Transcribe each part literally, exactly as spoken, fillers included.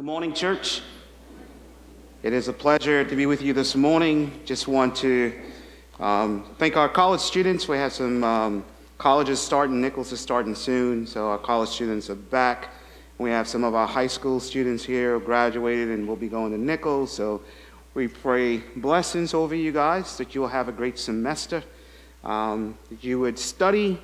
Morning, church. It is a pleasure to be with you this morning. Just want to um, thank our college students. We have some um, colleges starting. Nichols is starting soon, so our college students are back. We have some of our high school students here who graduated and will be going to Nichols. So we pray blessings over you guys, that you will have a great semester, um, that you would study,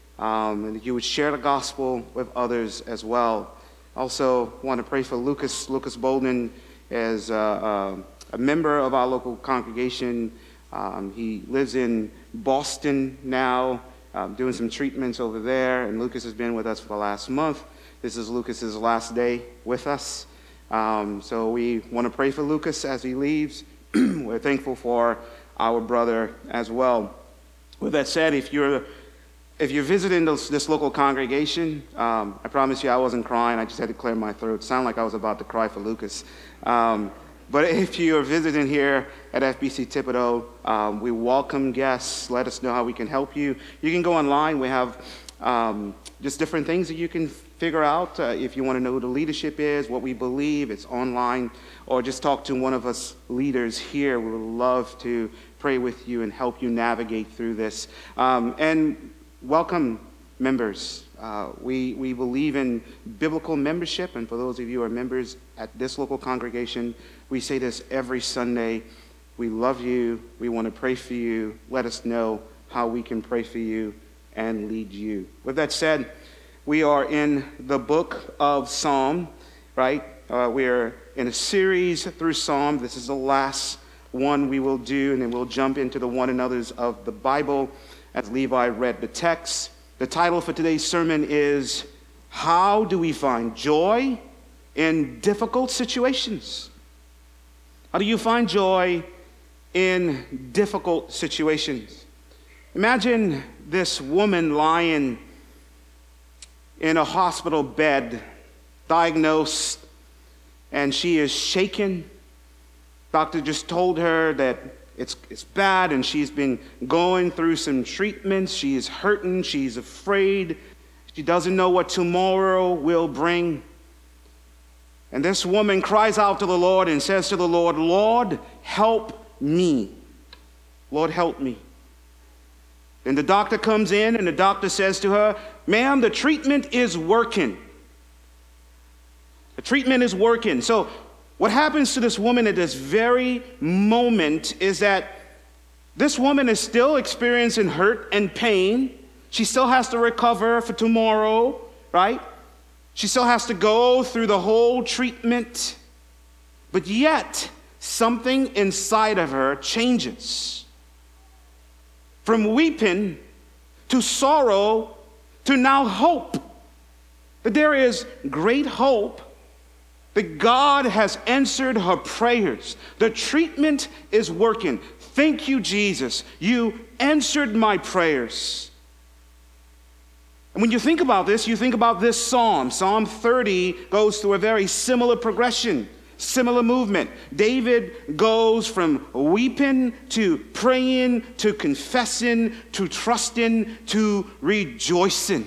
um, and that you would share the gospel with others as well. Also want to pray for Lucas, Lucas Bolden, as uh, uh, a member of our local congregation. Um, he lives in Boston now, um, doing some treatments over there, and Lucas has been with us for the last month. This is Lucas's last day with us. Um, so we want to pray for Lucas as he leaves. We're thankful for our brother as well. With that said, if you're If you're visiting this, this local congregation, um, I promise you I wasn't crying. I just had to clear my throat. It sounded like I was about to cry for Lucas. Um, but if you're visiting here at F B C Thibodaux, um, we welcome guests. Let us know how we can help you. You can go online. We have um, just different things that you can figure out. Uh, if you want to know who the leadership is, what we believe, it's online. Or just talk to one of us leaders here. We would love to pray with you and help you navigate through this. Um, and Welcome, members. Uh, we, we believe in biblical membership, and for those of you who are members at this local congregation, we say this every Sunday. We love you. We want to pray for you. Let us know how we can pray for you and lead you. With that said, we are in the book of Psalm, right? Uh, we are in a series through Psalm. This is the last one we will do, and then we'll jump into the one another's of the Bible. As Levi read the text, the title for today's sermon is, How Do We Find Joy in Difficult Situations? How do you find joy in difficult situations? Imagine this woman lying in a hospital bed, diagnosed, and she is shaken. Doctor just told her that It's, it's bad, and she's been going through some treatments. She is hurting. She's afraid. She doesn't know what tomorrow will bring. And this woman cries out to the Lord and says to the Lord, Lord, help me. Lord, help me. Then the doctor comes in, and the doctor says to her, ma'am, the treatment is working. The treatment is working. So what happens to this woman at this very moment is that this woman is still experiencing hurt and pain. She still has to recover for tomorrow, right? She still has to go through the whole treatment. But yet, something inside of her changes. From weeping to sorrow to now hope. That there is great hope that God has answered her prayers. The treatment is working. Thank you, Jesus. You answered my prayers. And when you think about this, you think about this psalm. Psalm thirty goes through a very similar progression, similar movement. David goes from weeping to praying to confessing to trusting to rejoicing.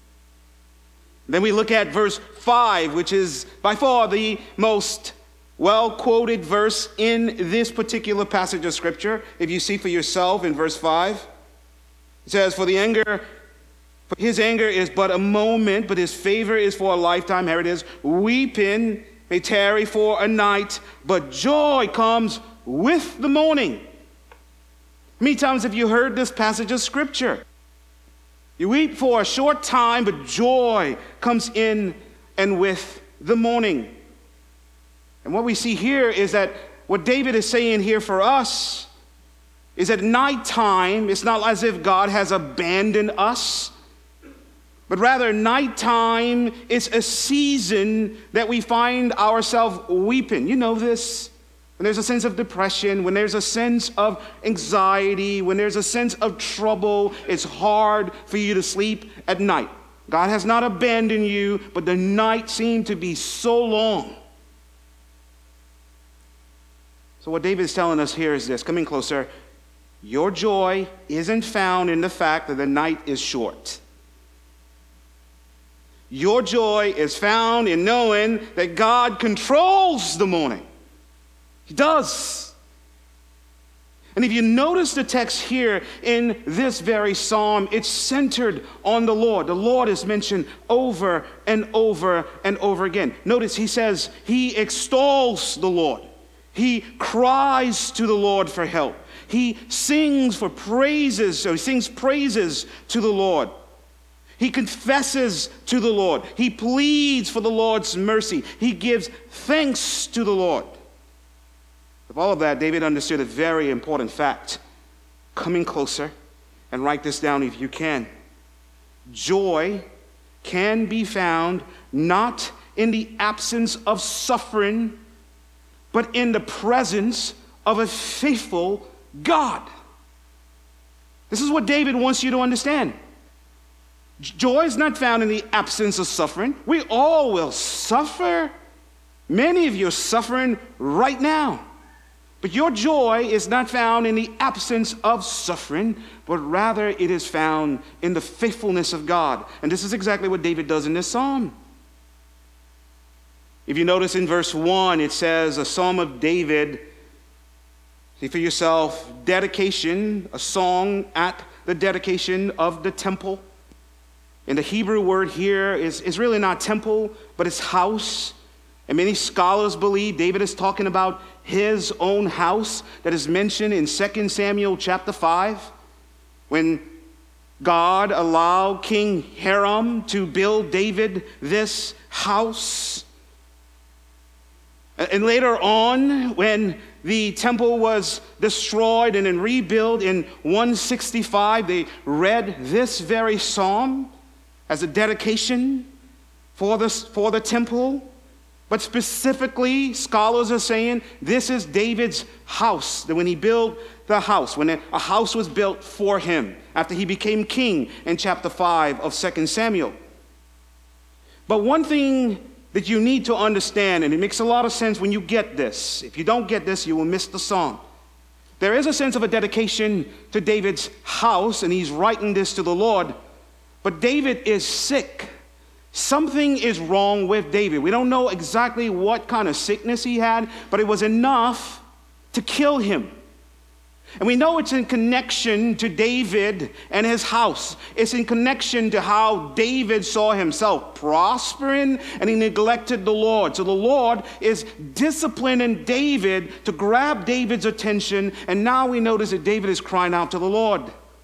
Then we look at verse five, which is by far the most well-quoted verse in this particular passage of Scripture. If you see for yourself in verse five, it says, For the anger, for his anger is but a moment, but his favor is for a lifetime. Here it is, weeping may tarry for a night, but joy comes with the morning. How many times have you heard this passage of Scripture? You weep for a short time, but joy comes in and with the morning. And what we see here is that what David is saying here for us is at nighttime, it's not as if God has abandoned us, but rather nighttime is a season that we find ourselves weeping. You know this. When there's a sense of depression, when there's a sense of anxiety, when there's a sense of trouble, it's hard for you to sleep at night. God has not abandoned you, but the night seemed to be so long. So what David is telling us here is this, coming closer, your joy isn't found in the fact that the night is short. Your joy is found in knowing that God controls the morning. He does. And if you notice the text here in this very psalm, it's centered on the Lord. The Lord is mentioned over and over and over again. Notice he says he extols the Lord. He cries to the Lord for help. He sings for praises, so he sings praises to the Lord. He confesses to the Lord. He pleads for the Lord's mercy. He gives thanks to the Lord. Of all of that, David understood a very important fact. Coming closer, and write this down if you can. Joy can be found not in the absence of suffering, but in the presence of a faithful God. This is what David wants you to understand. Joy is not found in the absence of suffering. We all will suffer. Many of you are suffering right now. But your joy is not found in the absence of suffering, but rather it is found in the faithfulness of God. And this is exactly what David does in this psalm. If you notice in verse one, it says, a psalm of David. See for yourself, dedication, a song at the dedication of the temple. And the Hebrew word here is, is really not temple, but it's house. And many scholars believe David is talking about his own house that is mentioned in Second Samuel chapter five, when God allowed King Hiram to build David this house. And later on, when the temple was destroyed and then rebuilt in one sixty-five, they read this very psalm as a dedication for the, for the temple. But specifically, scholars are saying this is David's house, that when he built the house, when a house was built for him after he became king in chapter five of Second Samuel. But one thing that you need to understand, and it makes a lot of sense when you get this. If you don't get this, you will miss the song. There is a sense of a dedication to David's house, and he's writing this to the Lord. But David is sick. Something is wrong with David. We don't know exactly what kind of sickness he had, but it was enough to kill him. And we know it's in connection to David and his house. It's in connection to how David saw himself prospering and he neglected the Lord. So the Lord is disciplining David to grab David's attention, and now we notice that David is crying out to the Lord.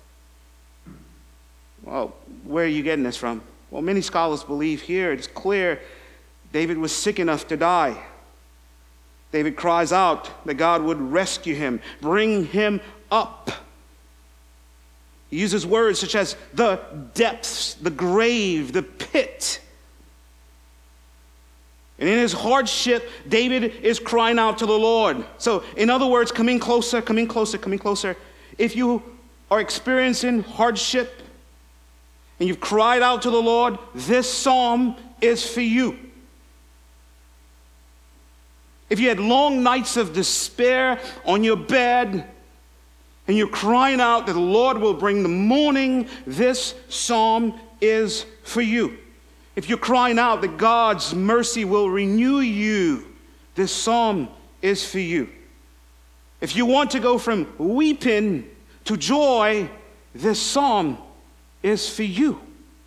Well, where are you getting this from? Well, many scholars believe here it's clear David was sick enough to die. David cries out that God would rescue him, bring him up. He uses words such as the depths, the grave, the pit. And in his hardship, David is crying out to the Lord. So, in other words, coming closer, coming closer, coming closer. If you are experiencing hardship, and you've cried out to the Lord, this psalm is for you. If you had long nights of despair on your bed, and you're crying out that the Lord will bring the morning, this psalm is for you. If you're crying out that God's mercy will renew you, this psalm is for you. If you want to go from weeping to joy, this psalm is for you.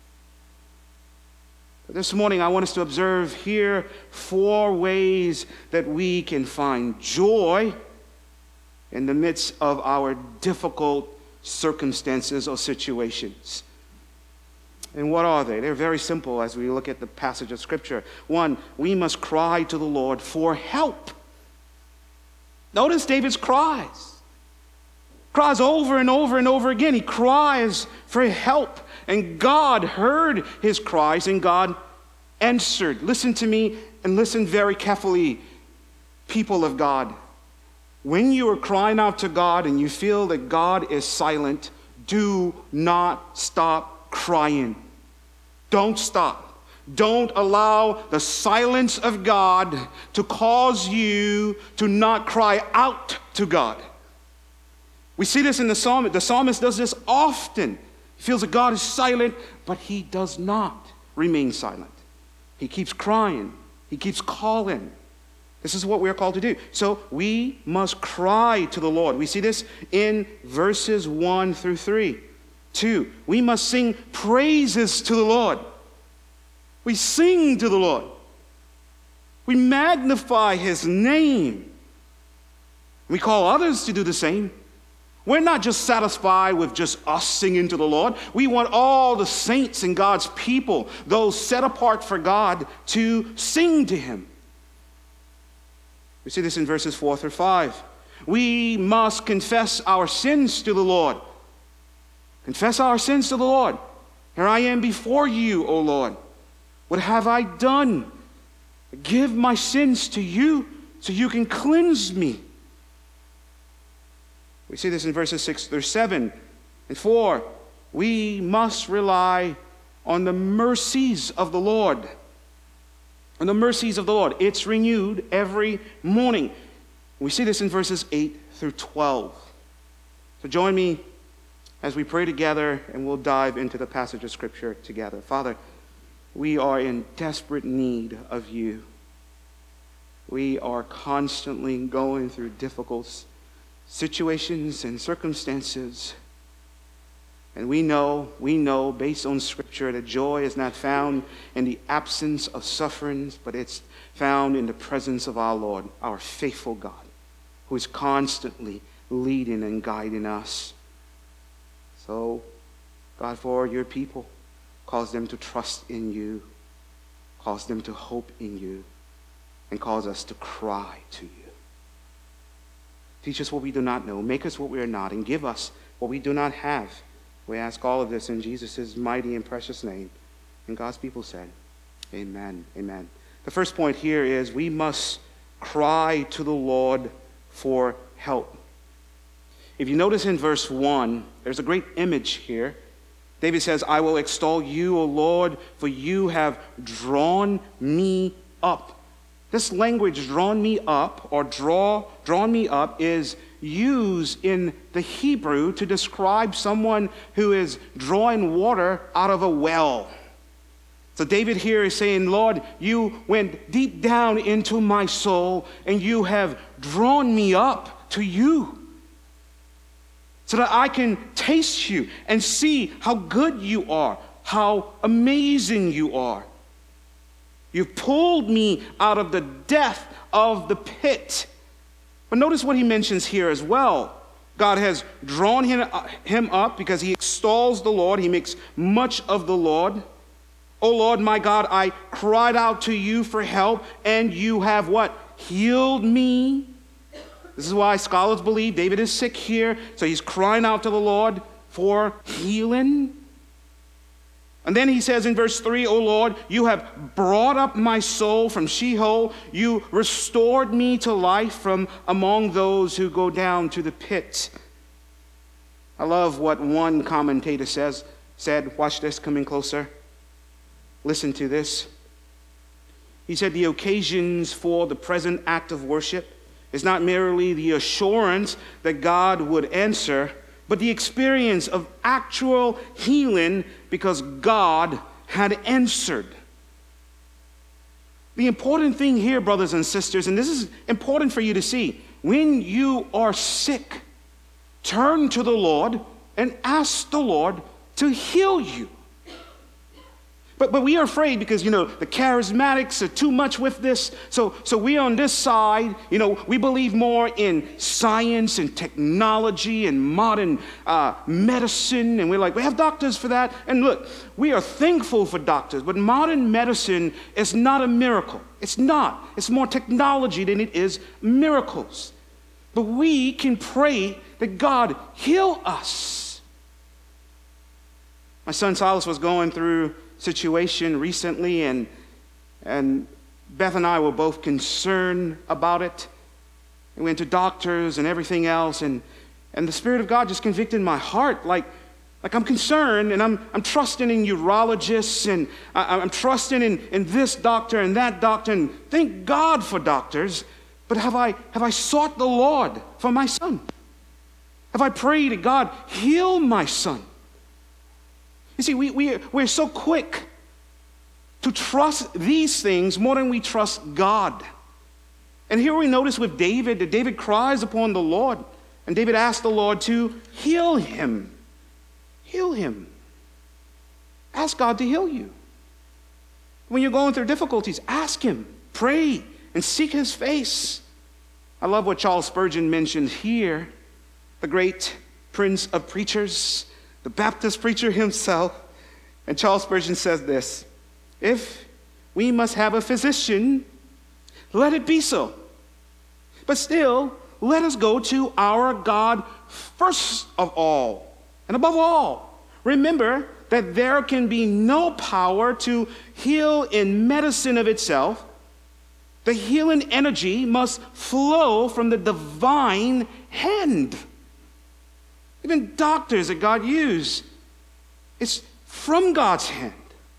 But this morning, I want us to observe here four ways that we can find joy in the midst of our difficult circumstances or situations. And what are they? They're very simple as we look at the passage of Scripture. One, we must cry to the Lord for help. Notice David's cries. Cries over and over and over again. He cries for help. And God heard his cries and God answered. Listen to me and listen very carefully, people of God. When you are crying out to God and you feel that God is silent, do not stop crying. Don't stop. Don't allow the silence of God to cause you to not cry out to God. We see this in the psalmist. The psalmist does this often. He feels that God is silent, but he does not remain silent. He keeps crying. He keeps calling. This is what we're called to do. So we must cry to the Lord. We see this in verses one through three. Two, we must sing praises to the Lord. We sing to the Lord. We magnify his name. We call others to do the same. We're not just satisfied with just us singing to the Lord. We want all the saints and God's people, those set apart for God, to sing to him. We see this in verses four through five. We must confess our sins to the Lord. Confess our sins to the Lord. Here I am before you, O Lord. What have I done? Give my sins to you so you can cleanse me. We see this in verses six through seven. And four, we must rely on the mercies of the Lord. On the mercies of the Lord. It's renewed every morning. We see this in verses eight through twelve. So join me as we pray together, and we'll dive into the passage of Scripture together. Father, we are in desperate need of you. We are constantly going through difficult situations and circumstances. And we know, we know, based on Scripture, that joy is not found in the absence of sufferings, but it's found in the presence of our Lord, our faithful God, who is constantly leading and guiding us. So, God, for your people, cause them to trust in you, cause them to hope in you, and cause us to cry to you. Teach us what we do not know, make us what we are not, and give us what we do not have. We ask all of this in Jesus' mighty and precious name. And God's people said, amen, amen. The first point here is we must cry to the Lord for help. If you notice in verse one, there's a great image here. David says, I will extol you, O Lord, for you have drawn me up. This language, drawn me up, or draw, drawn me up, is used in the Hebrew to describe someone who is drawing water out of a well. So David here is saying, Lord, you went deep down into my soul, and you have drawn me up to you, so that I can taste you and see how good you are, how amazing you are. You've pulled me out of the depth of the pit. But notice what he mentions here as well. God has drawn him, him up because he extols the Lord. He makes much of the Lord. O Lord, my God, I cried out to you for help, and you have what? Healed me. This is why scholars believe David is sick here, so he's crying out to the Lord for healing. And then he says in verse three, O Lord, you have brought up my soul from Sheol. You restored me to life from among those who go down to the pit. I love what one commentator says, said, watch this, coming closer. Listen to this. He said, the occasions for the present act of worship is not merely the assurance that God would answer, but the experience of actual healing because God had answered. The important thing here, brothers and sisters, and this is important for you to see, when you are sick, turn to the Lord and ask the Lord to heal you. But, but we are afraid because, you know, the charismatics are too much with this. So, so we on this side, you know, we believe more in science and technology and modern uh, medicine. And we're like, we have doctors for that. And look, we are thankful for doctors. But modern medicine is not a miracle. It's not. It's more technology than it is miracles. But we can pray that God heal us. My son Silas was going through situation recently, and and Beth and I were both concerned about it. We went to doctors and everything else, and and the Spirit of God just convicted my heart, like like I'm concerned, and I'm I'm trusting in urologists, and I, I'm trusting in, in this doctor and that doctor, and thank God for doctors, but have I have I sought the Lord for my son? Have I prayed to God, heal my son? You see, we, we, we're so quick to trust these things more than we trust God. And here we notice with David that David cries upon the Lord, and David asks the Lord to heal him. Heal him. Ask God to heal you. When you're going through difficulties, ask him, pray, and seek his face. I love what Charles Spurgeon mentioned here, the great prince of preachers, the Baptist preacher himself. And Charles Spurgeon says this: if we must have a physician, let it be so. But still, let us go to our God first of all. And above all, remember that there can be no power to heal in medicine of itself. The healing energy must flow from the divine hand. Even doctors that God used, it's from God's hand.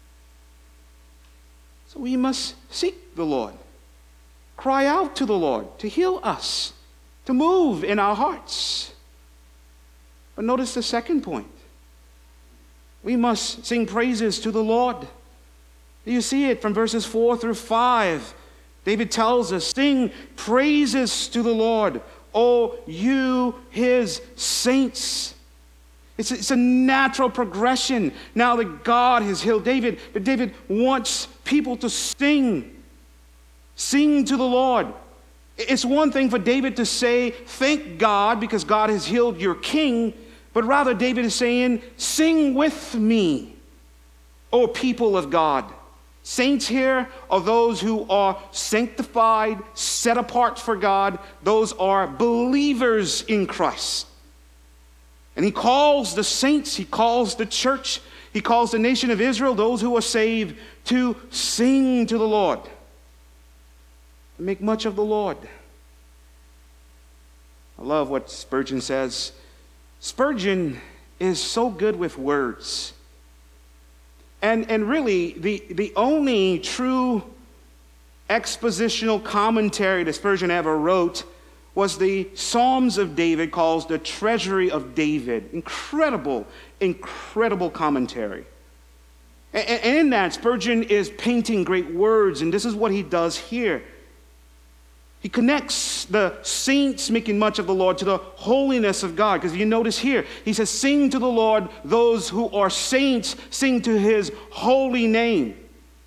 So we must seek the Lord, cry out to the Lord to heal us, to move in our hearts. But notice the second point. We must sing praises to the Lord. You see it from verses four through five. David tells us, sing praises to the Lord, O you his saints. It's, it's a natural progression now that God has healed David, but David wants people to sing. Sing to the Lord. It's one thing for David to say, thank God because God has healed your king, but rather David is saying, sing with me, O people of God. Saints here are those who are sanctified, set apart for God. Those are believers in Christ. And he calls the saints, he calls the church, he calls the nation of Israel, those who are saved, to sing to the Lord, to make much of the Lord. I love what Spurgeon says. Spurgeon is so good with words. And, and really, the, the only true expositional commentary that Spurgeon ever wrote was the Psalms of David, called the Treasury of David. Incredible, incredible commentary. And, and in that, Spurgeon is painting great words, and this is what he does here. He connects the saints making much of the Lord to the holiness of God. Because you notice here, he says, sing to the Lord, those who are saints, sing to his holy name.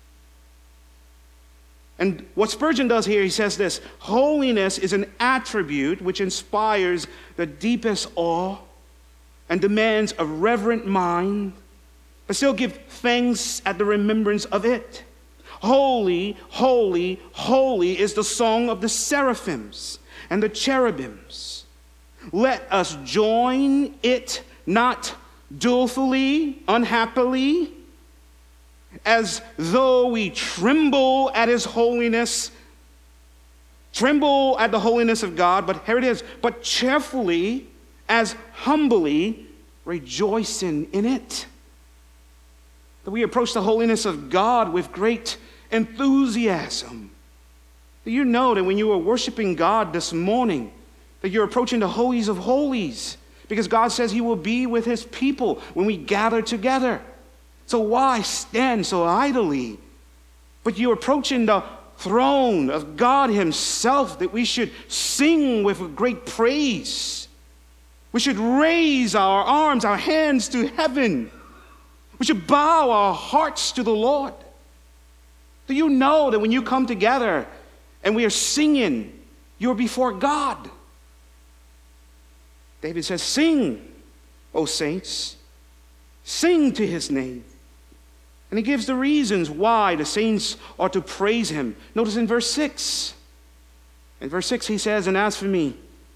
And what Spurgeon does here, he says this: holiness is an attribute which inspires the deepest awe and demands a reverent mind, but still give thanks at the remembrance of it. Holy, holy, holy is the song of the seraphims and the cherubims. Let us join it not dolefully, unhappily, as though we tremble at his holiness, tremble at the holiness of God, but here it is, but cheerfully, as humbly, rejoicing in it. That we approach the holiness of God with great enthusiasm. Do you know that when you are worshiping God this morning, that you're approaching the holies of holies? Because God says he will be with his people when we gather together. So why stand so idly? But you're approaching the throne of God himself, that we should sing with great praise. We should raise our arms, our hands to heaven. We should bow our hearts to the Lord. Do you know that when you come together and we are singing, you're before God? David says, sing, O saints, sing to his name. And he gives the reasons why the saints are to praise him. Notice in verse six. In verse six he says, and as for me,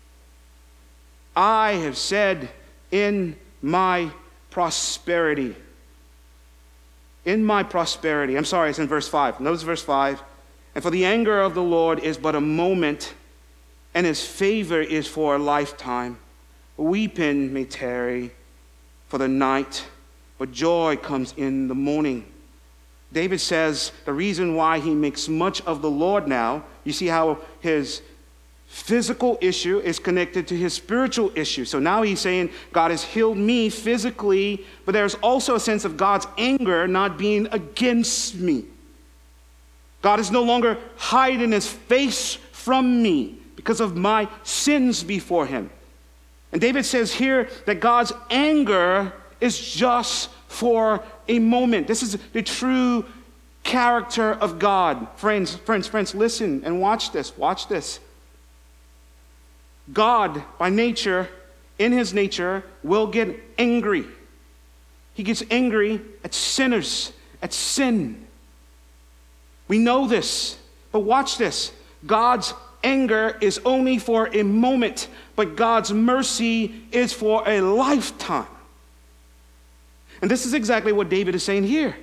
I have said in my prosperity. In my prosperity. I'm sorry, it's in verse five. Notice verse five. And for the anger of the Lord is but a moment, and his favor is for a lifetime. Weeping may tarry for the night, but joy comes in the morning. David says the reason why he makes much of the Lord now, you see how his physical issue is connected to his spiritual issue. So now he's saying, God has healed me physically, but there's also a sense of God's anger not being against me. God is no longer hiding his face from me because of my sins before him. And David says here that God's anger is just for a moment. This is the true character of God. Friends, friends, friends, listen and watch this. Watch this. God, by nature, in his nature, will get angry. He gets angry at sinners, at sin. We know this, but watch this. God's anger is only for a moment, but God's mercy is for a lifetime. And this is exactly what David is saying here.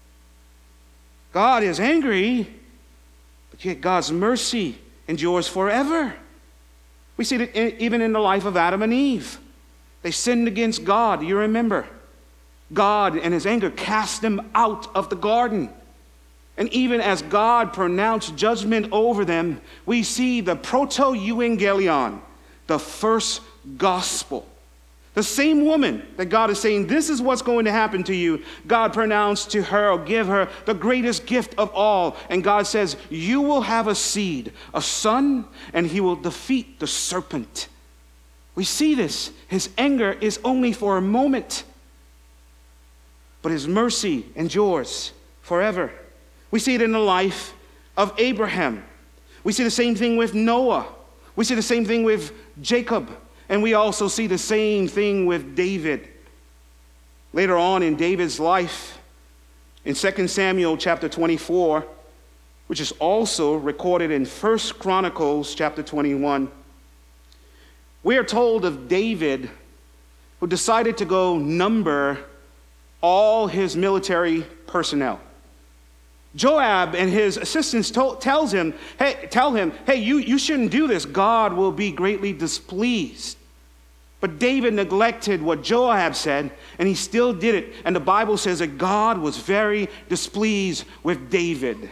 God is angry, but yet God's mercy endures forever. We see it even in the life of Adam and Eve. They sinned against God, you remember. God, in his anger, cast them out of the garden. And even as God pronounced judgment over them, we see the proto-evangelion, the first gospel. The same woman that God is saying, this is what's going to happen to you, God pronounced to her or give her the greatest gift of all. And God says, you will have a seed, a son, and he will defeat the serpent. We see this. His anger is only for a moment, but his mercy endures forever. We see it in the life of Abraham. We see the same thing with Noah. We see the same thing with Jacob. And we also see the same thing with David. Later on in David's life, in Second Samuel chapter twenty-four, which is also recorded in First Chronicles chapter twenty-one, we are told of David who decided to go number all his military personnel. Joab and his assistants told, tells him, hey, tell him, hey, you, you shouldn't do this. God will be greatly displeased. But David neglected what Joab said, and he still did it. And the Bible says that God was very displeased with David.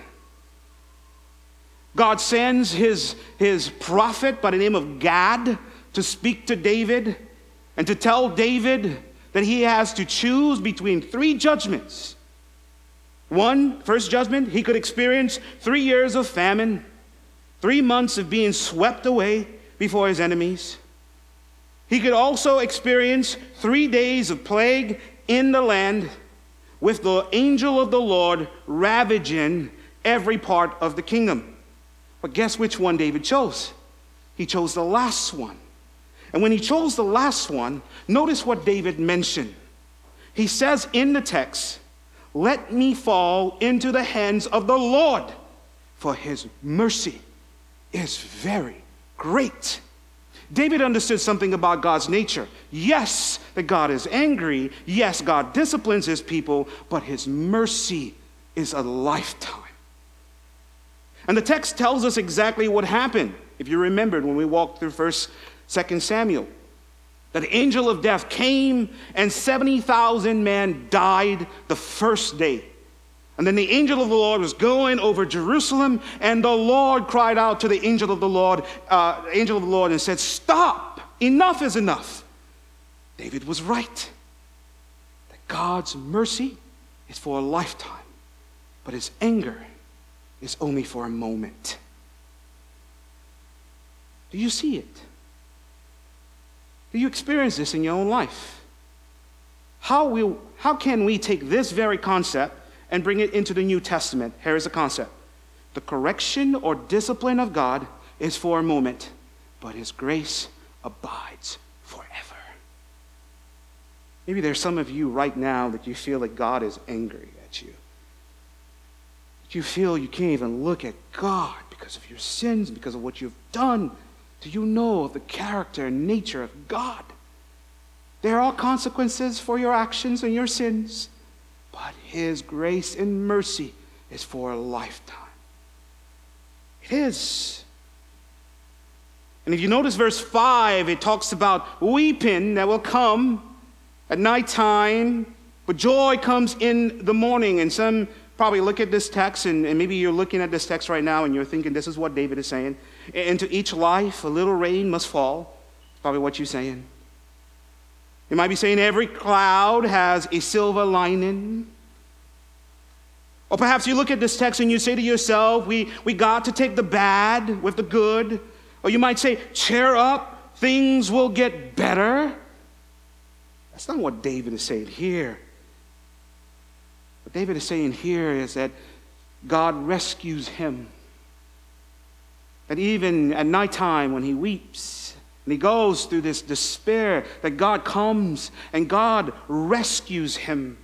God sends his, his prophet by the name of Gad to speak to David and to tell David that he has to choose between three judgments. One, first judgment, he could experience three years of famine, three months of being swept away before his enemies. He could also experience three days of plague in the land with the angel of the Lord ravaging every part of the kingdom. But guess which one David chose? He chose the last one. And when he chose the last one, notice what David mentioned. He says in the text, let me fall into the hands of the Lord, for his mercy is very great. David understood something about God's nature. Yes, that God is angry. Yes, God disciplines his people, but his mercy is a lifetime. And the text tells us exactly what happened. If you remembered when we walked through First, Second Samuel, that the angel of death came and seventy thousand men died the first day. And then the angel of the Lord was going over Jerusalem, and the Lord cried out to the angel of the Lord, uh, angel of the Lord, and said, stop, enough is enough. David was right. That God's mercy is for a lifetime, but his anger is only for a moment. Do you see it? Do you experience this in your own life? How, will, how can we take this very concept and bring it into the New Testament? Here is the concept. The correction or discipline of God is for a moment, but his grace abides forever. Maybe there's some of you right now that you feel that God is angry at you. You feel you can't even look at God because of your sins, because of what you've done. Do you know of the character and nature of God? There are consequences for your actions and your sins, but his grace and mercy is for a lifetime. It is. And if you notice verse five, it talks about weeping that will come at nighttime, but joy comes in the morning. And some probably look at this text, and, and maybe you're looking at this text right now and you're thinking, this is what David is saying. Into each life, a little rain must fall. That's probably what you're saying. You might be saying every cloud has a silver lining. Or perhaps you look at this text and you say to yourself, we, we got to take the bad with the good. Or you might say, cheer up, things will get better. That's not what David is saying here. What David is saying here is that God rescues him. That even at nighttime when he weeps and he goes through this despair, that God comes and God rescues him.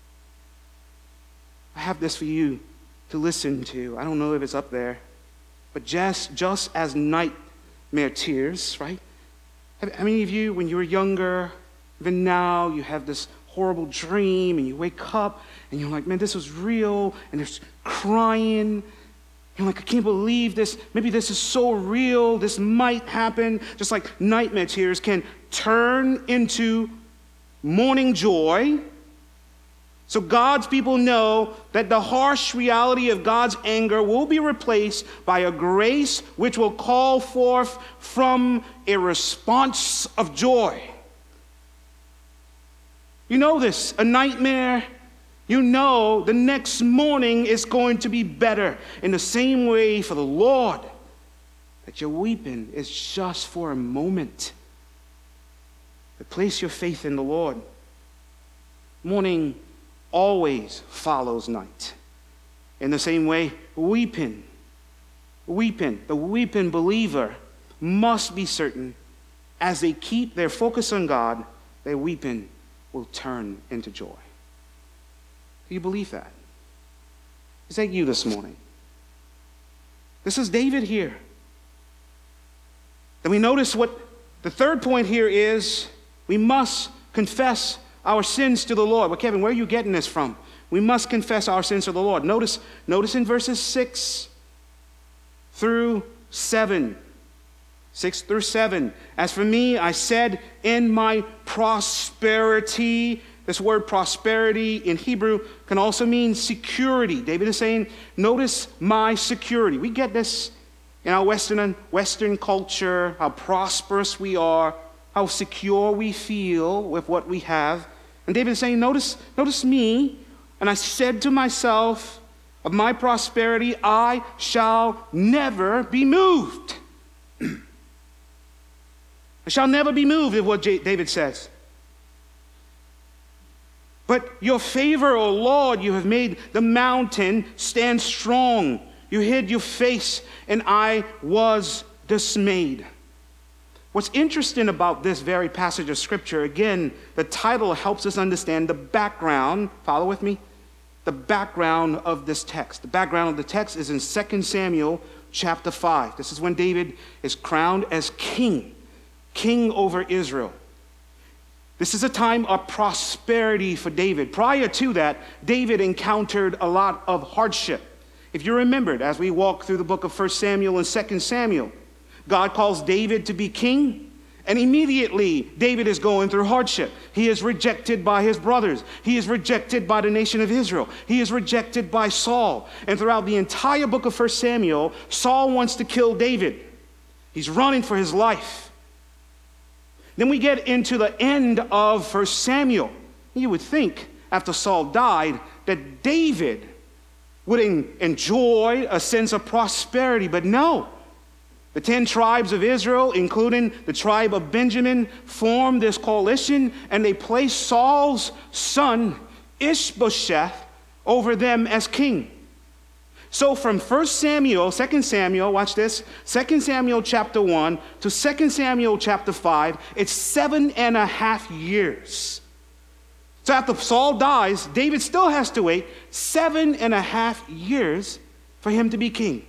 I have this for you to listen to. I don't know if it's up there. But just, just as nightmare tears, right? How many of you, when you were younger, even now, you have this horrible dream and you wake up and you're like, man, this was real, and there's crying. You're like, I can't believe this. Maybe this is so real. This might happen. Just like nightmare tears can turn into morning joy. So God's people know that the harsh reality of God's anger will be replaced by a grace which will call forth from a response of joy. You know this, a nightmare, you know the next morning is going to be better. In the same way for the Lord, that your weeping is just for a moment. But place your faith in the Lord. Morning always follows night. In the same way, weeping, weeping, the weeping believer must be certain as they keep their focus on God, their weeping will turn into joy. Do you believe that? Is that you this morning? This is David here. Then we notice what the third point here is, we must confess our sins to the Lord. Well, Kevin, where are you getting this from? We must confess our sins to the Lord. Notice, notice in verses six through seven. Six through seven. As for me, I said in my prosperity. This word prosperity in Hebrew can also mean security. David is saying, notice my security. We get this in our Western, Western culture, how prosperous we are, how secure we feel with what we have. And David is saying, notice, notice me. And I said to myself, of my prosperity, I shall never be moved. I shall never be moved, is what J- David says. But your favor, O Lord, you have made the mountain stand strong. You hid your face, and I was dismayed. What's interesting about this very passage of Scripture, again, the title helps us understand the background. Follow with me? The background of this text. The background of the text is in Second Samuel chapter five. This is when David is crowned as king, king over Israel. This is a time of prosperity for David. Prior to that, David encountered a lot of hardship. If you remembered, as we walk through the book of First Samuel and Second Samuel, God calls David to be king, and immediately David is going through hardship. He is rejected by his brothers. He is rejected by the nation of Israel. He is rejected by Saul. And throughout the entire book of First Samuel, Saul wants to kill David. He's running for his life. Then we get into the end of First Samuel. You would think after Saul died that David would en- enjoy a sense of prosperity, but no. The ten tribes of Israel, including the tribe of Benjamin, formed this coalition, and they placed Saul's son, Ishbosheth, over them as king. So from First Samuel, Second Samuel, watch this, Second Samuel chapter one to Second Samuel chapter five, it's seven and a half years. So after Saul dies, David still has to wait seven and a half years for him to be king.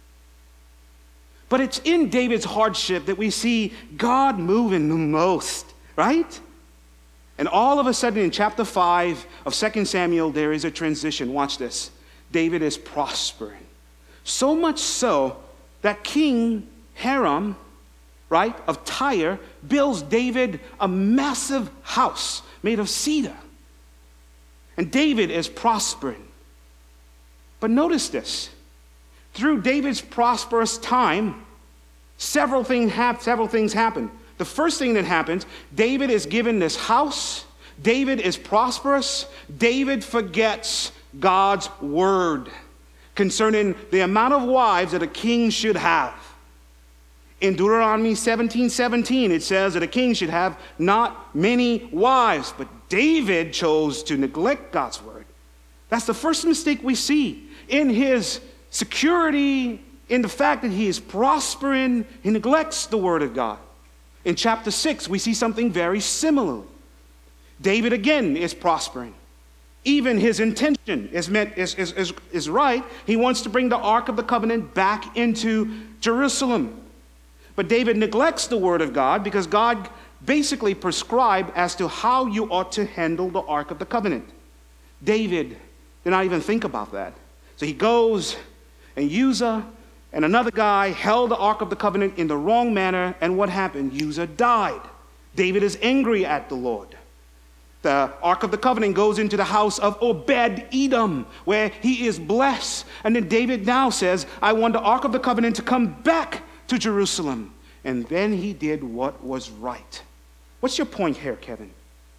But it's in David's hardship that we see God moving the most, right? And all of a sudden in chapter five of Second Samuel, there is a transition. Watch this. David is prospering. So much so that King Hiram, right, of Tyre, builds David a massive house made of cedar. And David is prospering. But notice this. Through David's prosperous time, several things, hap- several things happen. The first thing that happens, David is given this house. David is prosperous. David forgets God's word concerning the amount of wives that a king should have. In Deuteronomy seventeen seventeen, it says that a king should have not many wives, but David chose to neglect God's word. That's the first mistake we see in his security, in the fact that he is prospering. He neglects the word of God. In chapter six, we see something very similar. David again is prospering. Even his intention is, meant, is, is, is, is right. He wants to bring the Ark of the Covenant back into Jerusalem. But David neglects the word of God because God basically prescribed as to how you ought to handle the Ark of the Covenant. David did not even think about that. So he goes, and Uzzah and another guy held the Ark of the Covenant in the wrong manner, and what happened? Uzzah died. David is angry at the Lord. The Ark of the Covenant goes into the house of Obed-Edom, where he is blessed. And then David now says, I want the Ark of the Covenant to come back to Jerusalem. And then he did what was right. What's your point here, Kevin?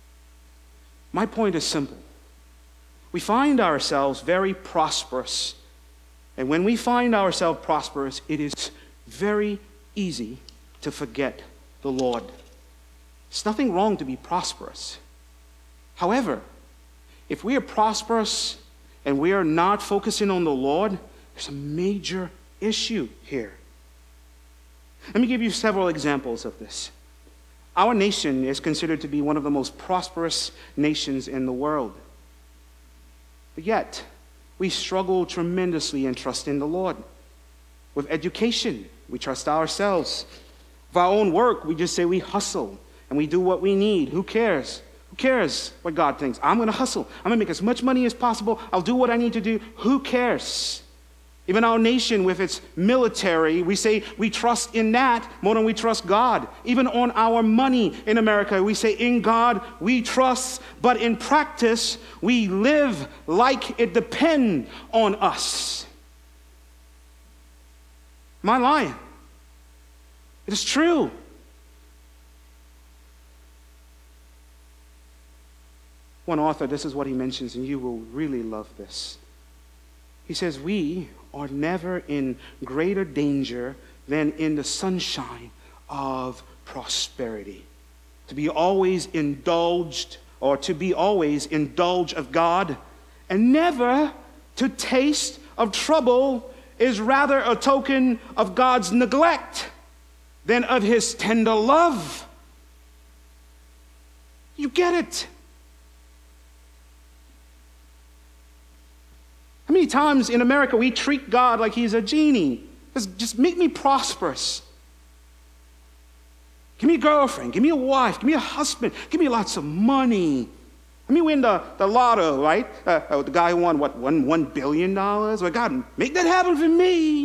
My point is simple. We find ourselves very prosperous. And when we find ourselves prosperous, it is very easy to forget the Lord. There's nothing wrong to be prosperous. However, if we are prosperous and we are not focusing on the Lord, there's a major issue here. Let me give you several examples of this. Our nation is considered to be one of the most prosperous nations in the world. But yet, we struggle tremendously in trusting the Lord. With education, we trust ourselves. With our own work, we just say we hustle and we do what we need. Who cares? Who cares what God thinks? I'm going to hustle. I'm going to make as much money as possible. I'll do what I need to do. Who cares? Even our nation with its military, we say we trust in that more than we trust God. Even on our money in America, we say in God we trust, but in practice, we live like it depends on us. Am I lying? It is true. One author, this is what he mentions, and you will really love this. He says, we are never in greater danger than in the sunshine of prosperity. To be always indulged, or to be always indulged of God, and never to taste of trouble is rather a token of God's neglect than of his tender love. You get it? How many times in America we treat God like he's a genie? Just, just make me prosperous. Give me a girlfriend. Give me a wife. Give me a husband. Give me lots of money. Let me win the, the lotto, right? Uh, uh, the guy who won, what, one, one billion dollars? Well, God, make that happen for me.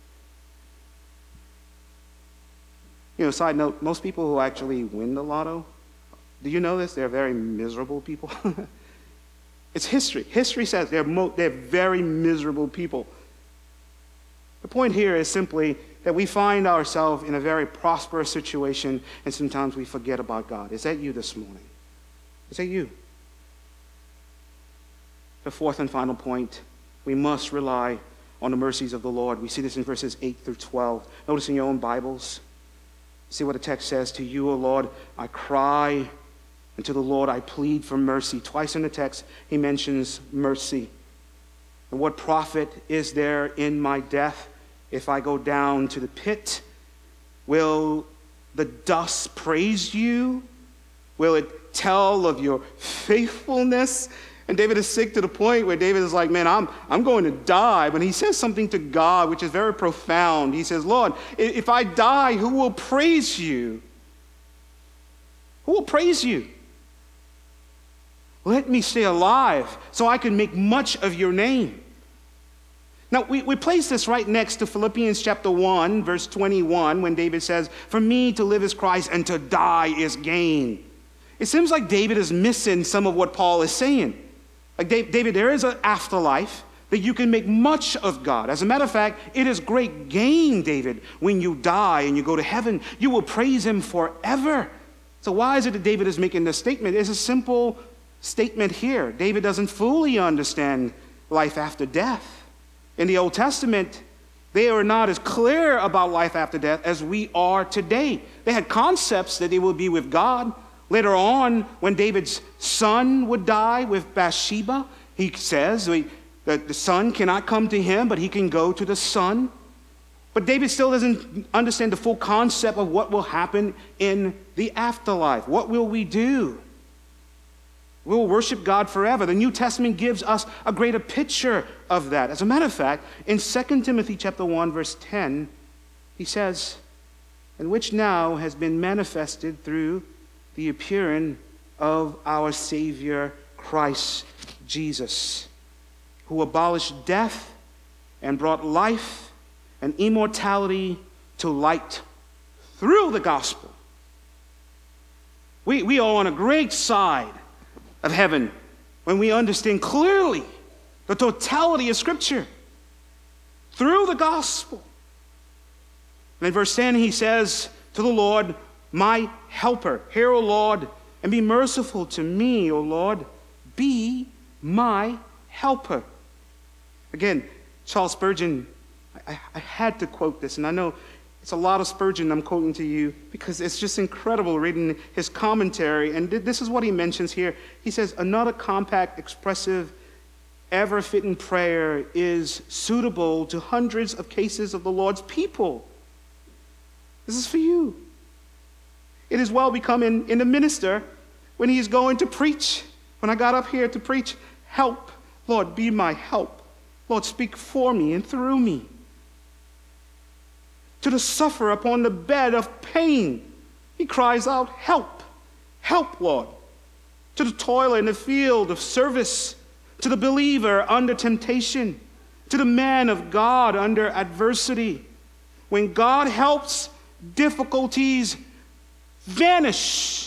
You know, side note, most people who actually win the lotto, do you know this? They're very miserable people. It's history. History says they're, mo- they're very miserable people. The point here is simply that we find ourselves in a very prosperous situation, and sometimes we forget about God. Is that you this morning? Is that you? The fourth and final point, we must rely on the mercies of the Lord. We see this in verses eight through twelve. Notice in your own Bibles. See what the text says. To you, O Lord, I cry. And to the Lord I plead for mercy. Twice in the text, he mentions mercy. And what profit is there in my death if I go down to the pit? Will the dust praise you? Will it tell of your faithfulness? And David is sick to the point where David is like, man, I'm, I'm going to die. But he says something to God which is very profound. He says, Lord, if I die, who will praise you? Who will praise you? Let me stay alive so I can make much of your name. Now, we, we place this right next to Philippians chapter one, verse twenty-one, when David says, for me to live is Christ and to die is gain. It seems like David is missing some of what Paul is saying. Like, David, there is an afterlife that you can make much of God. As a matter of fact, it is great gain, David, when you die and you go to heaven. You will praise him forever. So why is it that David is making this statement? It's a simple statement here. David doesn't fully understand life after death. In the Old Testament, they were not as clear about life after death as we are today. They had concepts that they would be with God. Later on, when David's son would die with Bathsheba, he says that the son cannot come to him, but he can go to the son. But David still doesn't understand the full concept of what will happen in the afterlife. What will we do? We will worship God forever. The New Testament gives us a greater picture of that. As a matter of fact, in Second Timothy chapter one, verse ten, he says, "And which now has been manifested through the appearing of our Savior Christ Jesus, who abolished death and brought life and immortality to light through the gospel." We, we are on a great side of heaven when we understand clearly the totality of Scripture through the gospel. And in verse ten, he says to the Lord, "My helper, hear, O Lord, and be merciful to me, O Lord. Be my helper." Again, Charles Spurgeon, I, I had to quote this, and I know it's a lot of Spurgeon I'm quoting to you because it's just incredible reading his commentary. And this is what he mentions here. He says, "Another compact, expressive, ever-fitting prayer is suitable to hundreds of cases of the Lord's people." This is for you. It is well becoming in the minister when he is going to preach. When I got up here to preach, "Help, Lord, be my help. Lord, speak for me and through me." To the sufferer upon the bed of pain, he cries out, "Help, help, Lord." To the toiler in the field of service, to the believer under temptation, to the man of God under adversity. When God helps, difficulties vanish.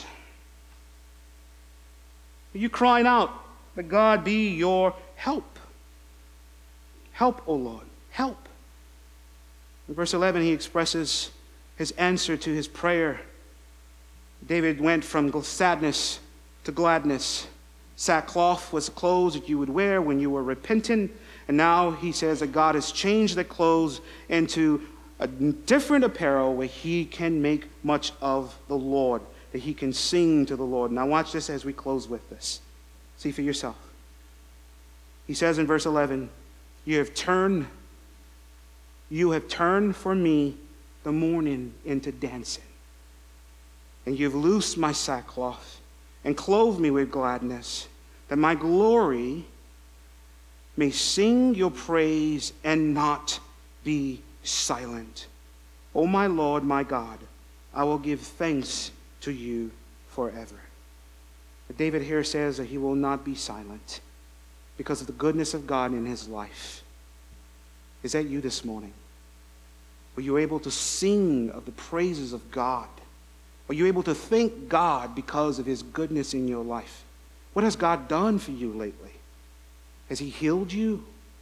Are you crying out that God be your help? Help, O Lord, help. In verse eleven, he expresses his answer to his prayer. David went from sadness to gladness. Sackcloth was the clothes that you would wear when you were repentant. And now he says that God has changed the clothes into a different apparel where he can make much of the Lord, that he can sing to the Lord. Now watch this as we close with this. See for yourself. He says in verse eleven, "You have turned You have turned for me the mourning into dancing. And you've loosed my sackcloth and clothed me with gladness, that my glory may sing your praise and not be silent. O my Lord, my God, I will give thanks to you forever." But David here says that he will not be silent because of the goodness of God in his life. Is that you this morning? Were you able to sing of the praises of God? Were you able to thank God because of his goodness in your life? What has God done for you lately? Has he healed you?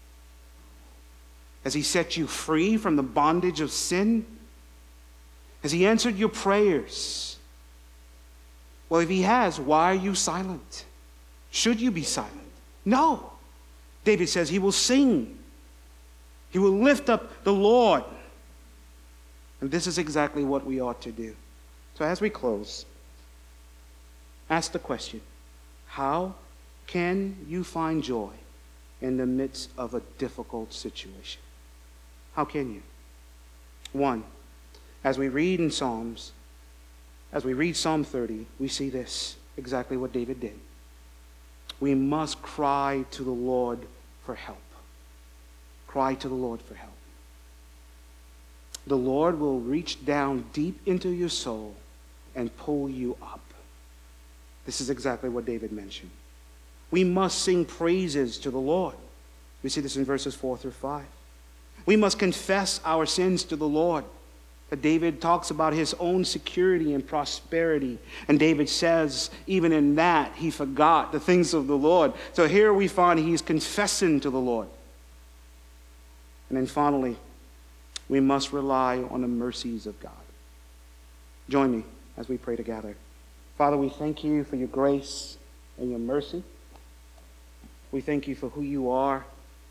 Has he set you free from the bondage of sin? Has he answered your prayers? Well, if he has, why are you silent? Should you be silent? No. David says he will sing. He will lift up the Lord. And this is exactly what we ought to do. So as we close, ask the question, how can you find joy in the midst of a difficult situation? How can you? One, as we read in Psalms, as we read Psalm thirty, we see this, exactly what David did. We must cry to the Lord for help. Cry to the Lord for help. The Lord will reach down deep into your soul and pull you up. This is exactly what David mentioned. We must sing praises to the Lord. We see this in verses four through five. We must confess our sins to the Lord. But David talks about his own security and prosperity. And David says, even in that, he forgot the things of the Lord. So here we find he's confessing to the Lord. And then finally, we must rely on the mercies of God. Join me as we pray together. Father, we thank you for your grace and your mercy. We thank you for who you are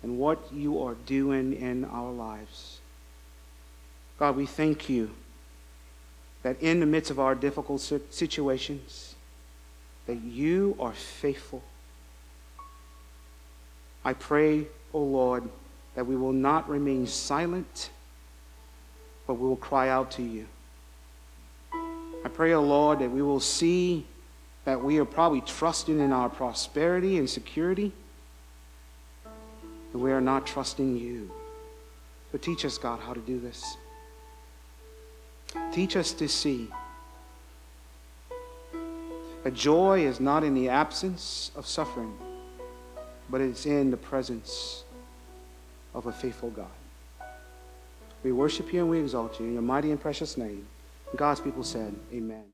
and what you are doing in our lives. God, we thank you that in the midst of our difficult situations, that you are faithful. I pray, O Lord, that we will not remain silent, but we will cry out to you. I pray, O Lord, that we will see that we are probably trusting in our prosperity and security, and we are not trusting you. So teach us, God, how to do this. Teach us to see that joy is not in the absence of suffering, but it's in the presence of a faithful God. We worship you and we exalt you in your mighty and precious name. God's people said, amen.